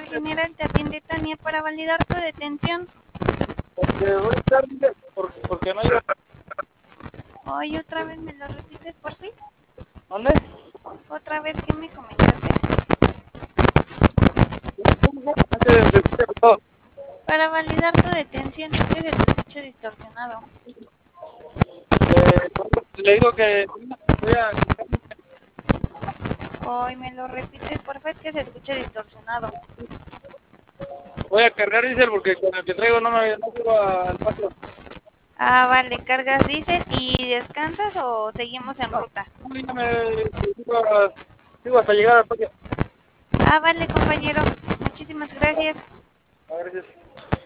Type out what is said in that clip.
general, te atiende Tania para validar tu detención. Voy a estar, porque no hay... Hoy otra vez me lo repites, por fin. ¿Dónde? Otra vez que me comentaste. Para validar tu detención, es que se te escucha distorsionado. Le digo que voy a... Hoy me lo repites, por favor, es que se escucha distorsionado. Voy a cargar diésel porque con el que traigo no llego al patio. Ah, vale, cargas diésel y descansas o seguimos en ruta. Sigo hasta llegar al patio. Ah, vale, compañero. Muchísimas gracias. Gracias.